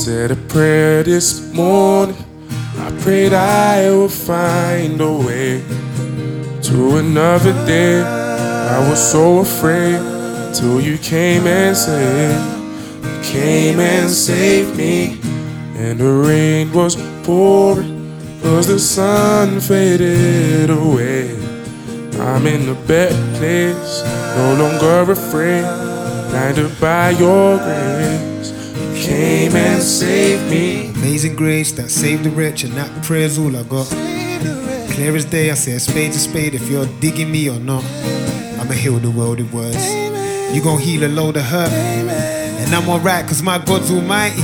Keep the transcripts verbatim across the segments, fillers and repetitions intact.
said a prayer this morning. I prayed I would find a way to another day. I was so afraid till you came and saved. You came and saved me. And the rain was pouring, cause the sun faded away. I'm in a better place, no longer afraid, blinded by your grace. You came and saved me. Amazing grace that saved the wretch, and that prayer's all I got. Clear as day, I say a spade to spade. If you're digging me or not, I'ma heal the world with words. You gon' heal a load of hurt, and I'm alright cause my God's almighty.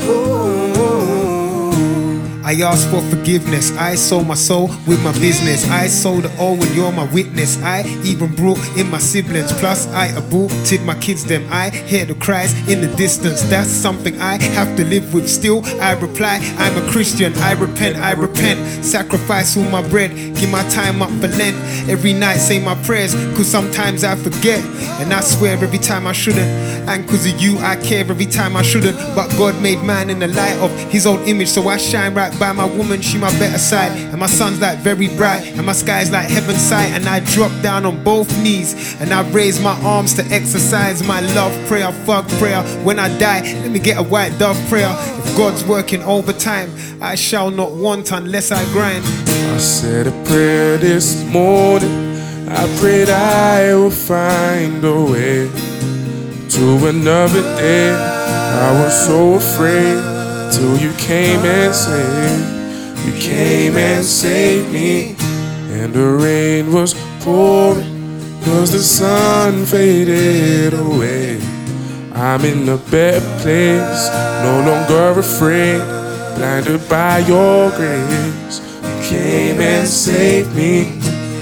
I ask for forgiveness, I sold my soul with my business. I sold it all when you're my witness. I even brought in my siblings, plus I aborted my kids them. I hear the cries in the distance, that's something I have to live with. Still I reply, I'm a Christian, I repent, I repent. Sacrifice all my bread, give my time up for Lent. Every night say my prayers, cause sometimes I forget. And I swear every time I shouldn't, and cause of you I care every time I shouldn't. But God made man in the light of his own image, so I shine right by my woman, she my better side. And my sun's like very bright, and my sky's like heaven's sight. And I drop down on both knees, and I raise my arms to exercise my love prayer, fuck prayer. When I die, let me get a white dove prayer. If God's working overtime, I shall not want unless I grind. I said a prayer this morning. I prayed I would find a way to another day. I was so afraid till you came and saved. You came and saved me. And the rain was pouring, cause the sun faded away. I'm in a better place, no longer afraid, blinded by your grace. You came and saved me.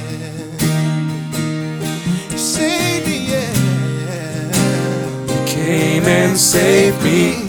You came and saved me.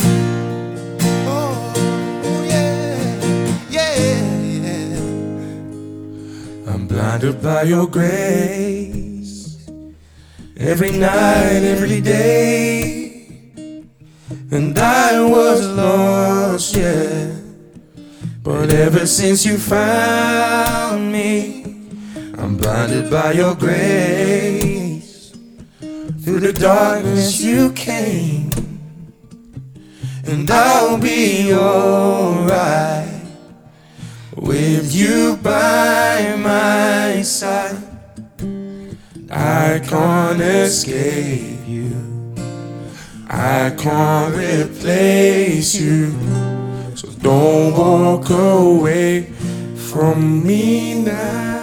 I'm blinded by your grace, every night, every day. And I was lost, yeah, but ever since you found me, I'm blinded by your grace. Through the darkness you came, and I'll be alright with you by my side. I can't escape you, I can't replace you. So don't walk away from me now.